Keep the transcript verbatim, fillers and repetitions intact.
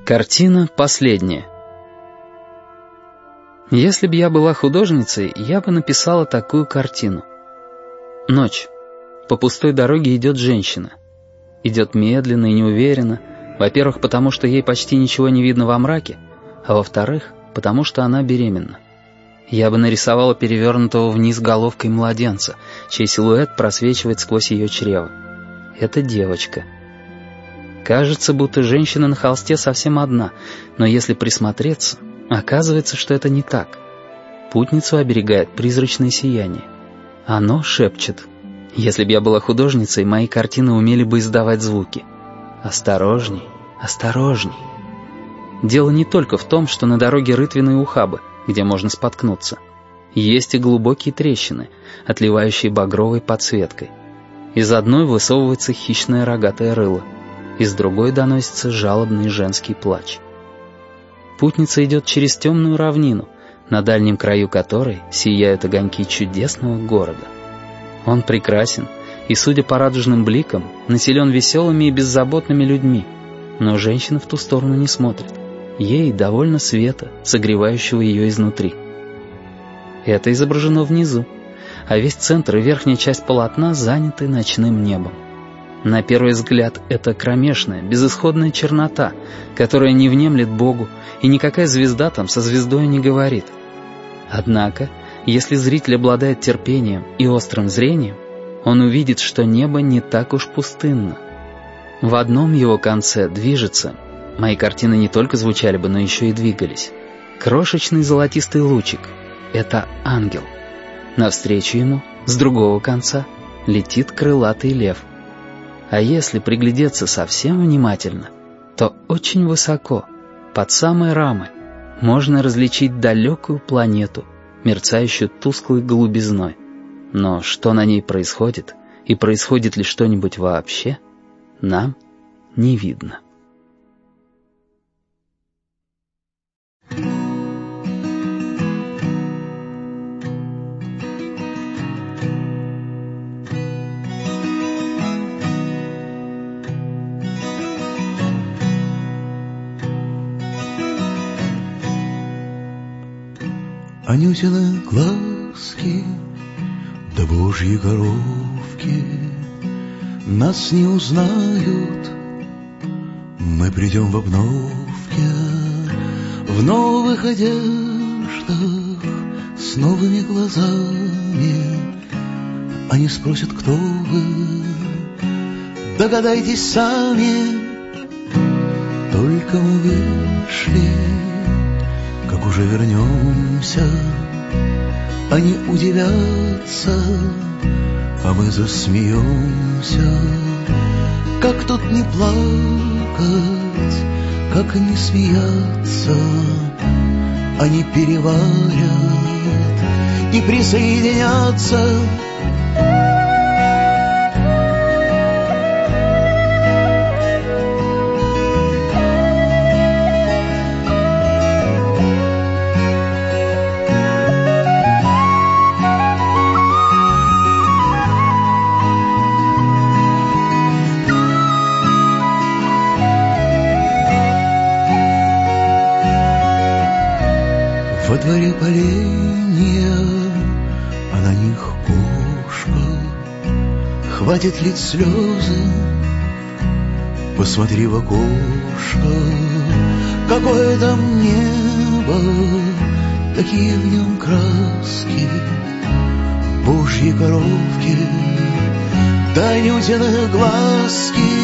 Картина последняя. Если бы я была художницей, я бы написала такую картину. Ночь. По пустой дороге идет женщина. Идет медленно и неуверенно. Во-первых, потому что ей почти ничего не видно во мраке, а во-вторых, потому что она беременна. Я бы нарисовала перевернутого вниз головкой младенца, чей силуэт просвечивает сквозь ее чрево. Это девочка. Кажется, будто женщина на холсте совсем одна, но если присмотреться, оказывается, что это не так. Путницу оберегает призрачное сияние. Оно шепчет. Если бы я была художницей, мои картины умели бы издавать звуки. Осторожней, осторожней. Дело не только в том, что на дороге рытвенные ухабы, где можно споткнуться. Есть и глубокие трещины, отливающие багровой подсветкой. Из одной высовывается хищное рогатое рыло. Из другой доносится жалобный женский плач. Путница идет через темную равнину, на дальнем краю которой сияют огоньки чудесного города. Он прекрасен и, судя по радужным бликам, населен веселыми и беззаботными людьми, но женщина в ту сторону не смотрит. Ей довольно света, согревающего ее изнутри. Это изображено внизу, а весь центр и верхняя часть полотна заняты ночным небом. На первый взгляд, это кромешная, безысходная чернота, которая не внемлет Богу, и никакая звезда там со звездой не говорит. Однако, если зритель обладает терпением и острым зрением, он увидит, что небо не так уж пустынно. В одном его конце движется, мои картины не только звучали бы, но еще и двигались, крошечный золотистый лучик — это ангел. Навстречу ему, с другого конца, летит крылатый лев. А если приглядеться совсем внимательно, то очень высоко, под самой рамой, можно различить далекую планету, мерцающую тусклой голубизной. Но что на ней происходит, и происходит ли что-нибудь вообще, нам не видно. Анютины глазки, да божьи коровки нас не узнают. Мы придем в обновке, в новых одеждах, с новыми глазами. Они спросят, кто вы, догадайтесь сами. Только мы вышли, как уже вернемся, они удивятся, а мы засмеемся. Как тут не плакать, как не смеяться, они переварят и присоединятся. Во дворе поленья, а на них кошка. Хватит лить слезы, посмотри в окошко. Какое там небо, такие в нем краски. Божьи коровки, да Анютины глазки.